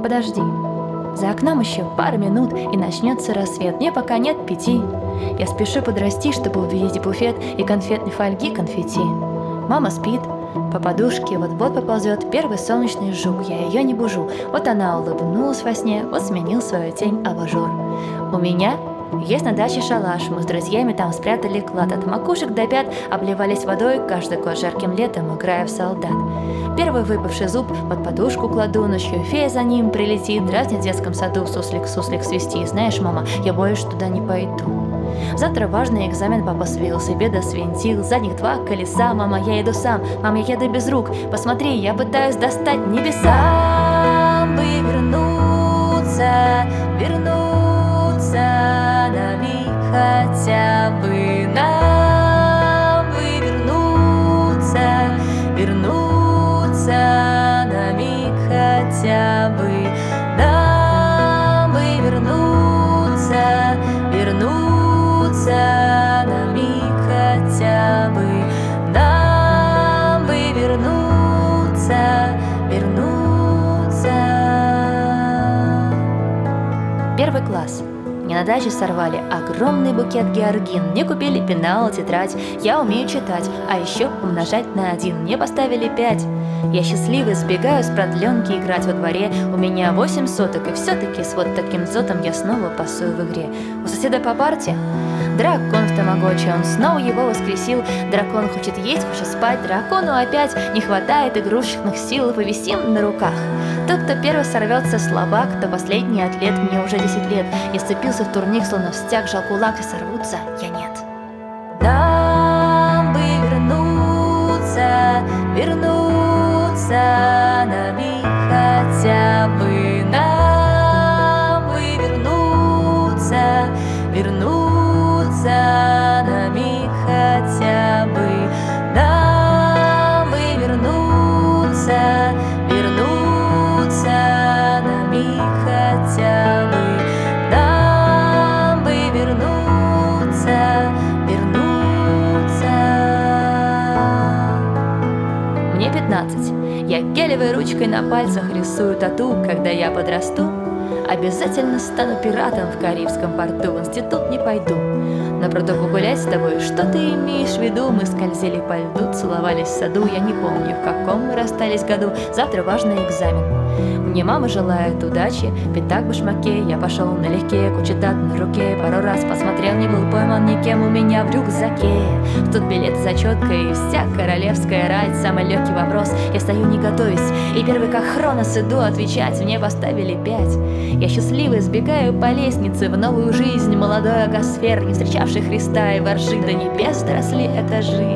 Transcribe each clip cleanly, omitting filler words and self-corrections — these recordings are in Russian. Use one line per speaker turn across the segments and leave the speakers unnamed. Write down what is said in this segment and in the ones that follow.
подожди. За окном еще пару минут, и начнется рассвет. Мне пока нет 5. Я спешу подрасти, чтобы увидеть буфет и конфетной фольги конфетти. Мама спит, по подушке вот-вот поползет первый солнечный жук. Я ее не бужу. Вот она улыбнулась во сне, вот сменил свою тень абажур. У меня есть на даче шалаш. Мы с друзьями там спрятали клад. От макушек до пят обливались водой каждый год жарким летом, играя в солдат. Первый выпавший зуб под подушку кладу, ночью фея за ним прилетит, дразнит в детском саду суслик свисти. Знаешь, мама, я боюсь, что туда не пойду. Завтра важный экзамен, папа с велосипеда свинтил. Задних 2 колеса, мама, я иду сам. Мам, я еду без рук, посмотри, я пытаюсь достать небеса. Нам бы вернуться на миг хотя бы. Нам бы вернуться на миг хотя бы. Нам бы вернуться на миг хотя бы. Нам бы вернуться. Первый класс. Мне на даче сорвали огромный букет георгин. Мне купили пенал, тетрадь. Я умею читать, а еще умножать на 1. Мне поставили 5. Я счастливый, сбегаю с продленки играть во дворе. У меня 8 соток, и все-таки с вот таким дзотом я снова пасую в игре. У соседа по парте дракон в тамагочи, он снова его воскресил. Дракон хочет есть, хочет спать. Дракону опять не хватает игрушечных сил. Повисим на руках. Тот, кто первый сорвется, слабак, кто последний атлет. Мне уже 10 лет. Я сцепился в турник, словно в стяг, жал кулак, и сорвутся я нет. Нам бы вернуться на миг хотя бы. Нам бы вернуться на миг хотя бы. Нам бы вернуться на миг хотя бы. Нам бы вернуться. Мне 15. Я гелевой ручкой на пальцах рисую тату. Когда я подрасту, обязательно стану пиратом в Карибском порту. В институт не пойду, на пруду погулять с тобой. Что ты имеешь в виду? Мы скользили по льду, целовались в саду. Я не помню, в каком мы расстались году. Завтра важный экзамен. Мне мама желает удачи, пятак в башмаке. Я пошел налегке, куча дат на руке. Пару раз посмотрел, не был пойман никем. У меня в рюкзаке тут билет с зачеткой и вся королевская рать. Самый легкий вопрос, я стою не готовясь, и первый как Хронос иду отвечать. Мне поставили 5. Я счастливый, сбегаю по лестнице в новую жизнь. Молодой агосфер, не встречавший Христа, и воржи до небес доросли этажи.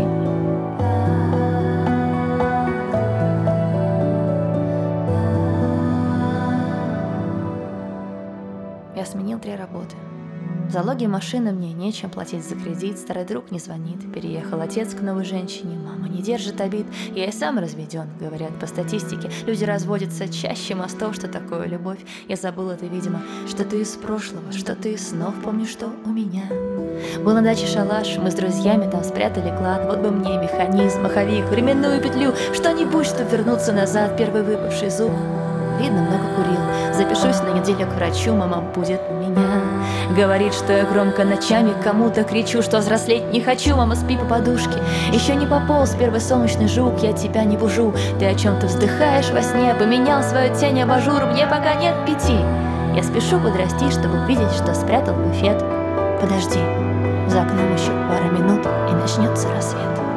Я сменил 3 работы. Залоги машины мне нечем платить за кредит. Старый друг не звонит. Переехал отец к новой женщине. Мама не держит обид. Я и сам разведен. Говорят, по статистике люди разводятся чаще мостов. Что такое любовь? Я забыл это, видимо. Что-то из прошлого, что-то из снов. Помню, что у меня был на даче шалаш. Мы с друзьями там спрятали клад. Вот бы мне механизм, маховик, временную петлю. Что-нибудь, чтобы вернуться назад. Первый выпавший зуб. Видно, много курил. Запишусь на неделю к врачу. Мама будет меня. Говорит, что я громко ночами кому-то кричу, что взрослеть не хочу. Мама, спи по подушке. Еще не пополз первый солнечный жук. Я тебя не бужу. Ты о чем-то вздыхаешь во сне. Поменял свою тень абажур. Мне пока нет 5. Я спешу подрасти, чтобы увидеть, что спрятал буфет. Подожди, за окном еще пара минут, и начнется рассвет.